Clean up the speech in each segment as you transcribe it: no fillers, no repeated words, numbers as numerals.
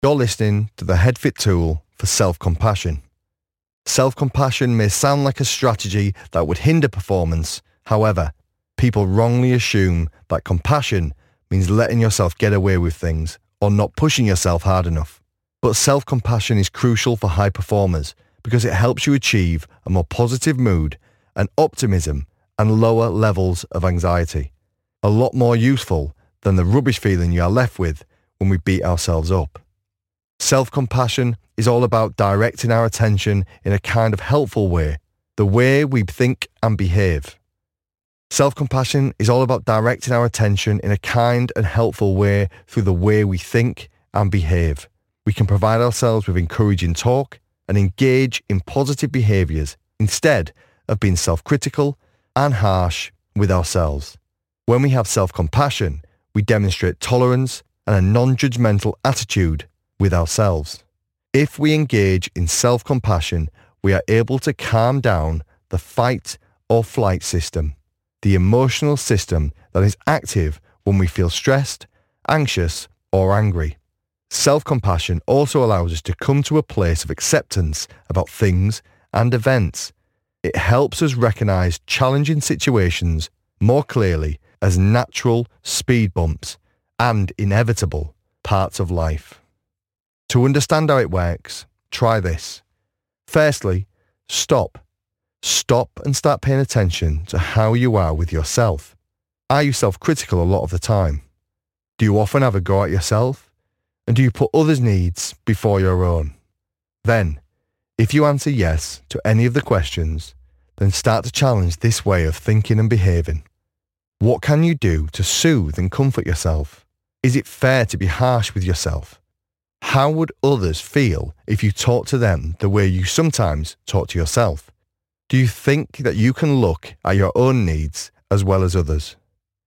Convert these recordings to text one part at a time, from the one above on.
You're listening to the HeadFit tool for self-compassion. Self-compassion may sound like a strategy that would hinder performance. However, people wrongly assume that compassion means letting yourself get away with things or not pushing yourself hard enough. But self-compassion is crucial for high performers because it helps you achieve a more positive mood and optimism and lower levels of anxiety. A lot more useful than the rubbish feeling you are left with when we beat ourselves up. Self-compassion is all about directing our attention in a kind of helpful way, the way we think and behave. Self-compassion is all about directing our attention in a kind and helpful way through the way we think and behave. We can provide ourselves with encouraging talk and engage in positive behaviours instead of being self-critical and harsh with ourselves. When we have self-compassion, we demonstrate tolerance and a non-judgmental attitude with ourselves. If we engage in self-compassion, we are able to calm down the fight or flight system, the emotional system that is active when we feel stressed, anxious, or angry. Self-compassion also allows us to come to a place of acceptance about things and events. It helps us recognize challenging situations more clearly as natural speed bumps and inevitable parts of life. To understand how it works, try this. Firstly, stop. Stop and start paying attention to how you are with yourself. Are you self-critical a lot of the time? Do you often have a go at yourself? And do you put others' needs before your own? Then, if you answer yes to any of the questions, then start to challenge this way of thinking and behaving. What can you do to soothe and comfort yourself? Is it fair to be harsh with yourself? How would others feel if you talk to them the way you sometimes talk to yourself? Do you think that you can look at your own needs as well as others?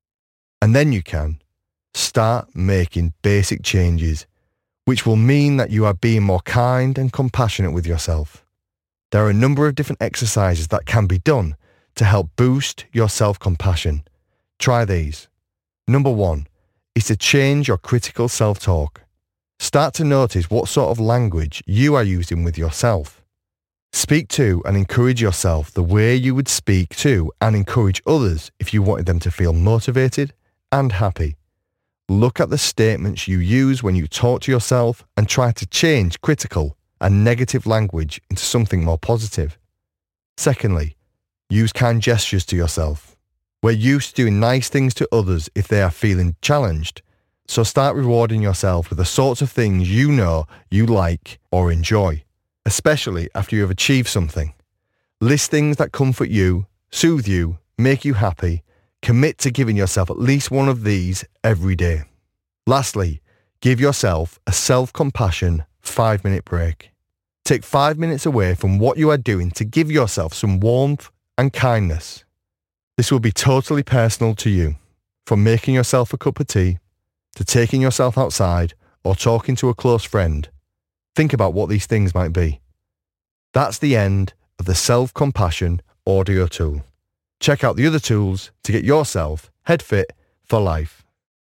And then you can start making basic changes, which will mean that you are being more kind and compassionate with yourself. There are a number of different exercises that can be done to help boost your self-compassion. Try these. Number 1 is to change your critical self-talk. Start to notice what sort of language you are using with yourself. Speak to and encourage yourself the way you would speak to and encourage others if you wanted them to feel motivated and happy. Look at the statements you use when you talk to yourself and try to change critical and negative language into something more positive. Secondly, use kind gestures to yourself. We're used to doing nice things to others if they are feeling challenged, so start rewarding yourself with the sorts of things you know you like or enjoy, especially after you have achieved something. List things that comfort you, soothe you, make you happy. Commit to giving yourself at least one of these every day. Lastly, give yourself a self-compassion 5-minute break. Take 5 minutes away from what you are doing to give yourself some warmth and kindness. This will be totally personal to you, from making yourself a cup of tea, to taking yourself outside or talking to a close friend. Think about what these things might be. That's the end of the Self-Compassion audio tool. Check out the other tools to get yourself head fit for life.